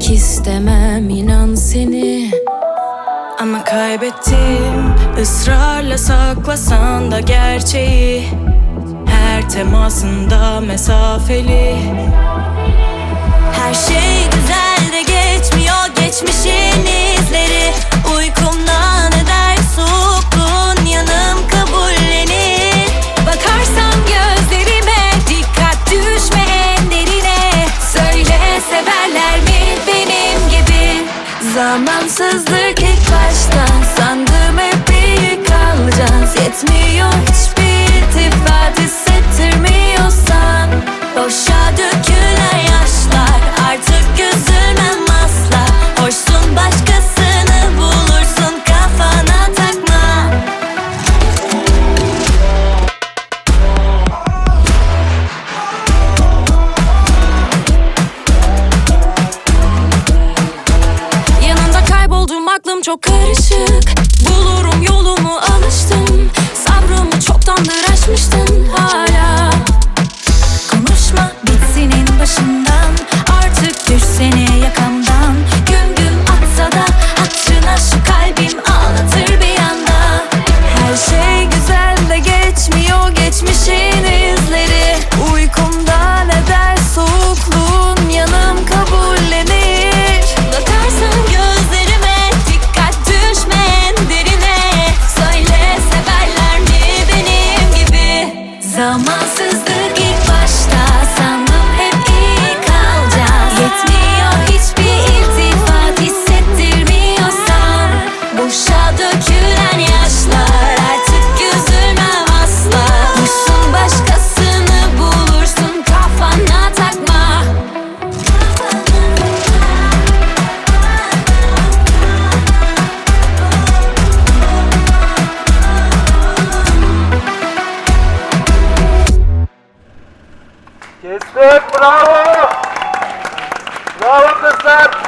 Kaybetmek istemem inan seni. Ama kaybettim, ısrarla saklasan da gerçeği. Her temasında mesafeli. Her şey güzel de geçmiyor geçmişin izleri. Uykumdan eder soğukluğun, yanım kabullenir. Bakarsam gözlerime, dikkat düşme en derine. Söyle severler mi benim gibi? Zamansızlık ilk başta, sandım hep iyi kalacağız. Yetmiyor hiçbir iltifat, hissettirmiyorsan. Boşa dökülen yaşlar, artık üzülmem asla. Hoşsun başkasını bulursun, kafana takma. Yanında kayboldum, aklım çok karışık. Bulurum yolumu, alıştım. Sabrımı çoktandır aşmıştın hala. Konuşma, bitsin en başından. Artık düşsene yakamdan. Gün gün atsa da hatırına şu kalbim ağlatır bir anda. Her şey güzel de geçmiyor geçmişin izleri. Uykumdan eder soğukluğun, yanım kabullenir. Bakarsan gözlerime, dikkat düşme en derine. Söyle severler mi benim gibi? Zamansızlık ilk başta, sandım hep iyi kalacağız. Yetmiyor hiçbir iltifat, hissettirmiyorsan. Boşa dökülen yaşlar, artık üzülmem asla. Hoşsun başkasını bulursun, kafana takma. Kestik, bravo! Bravo kızlar!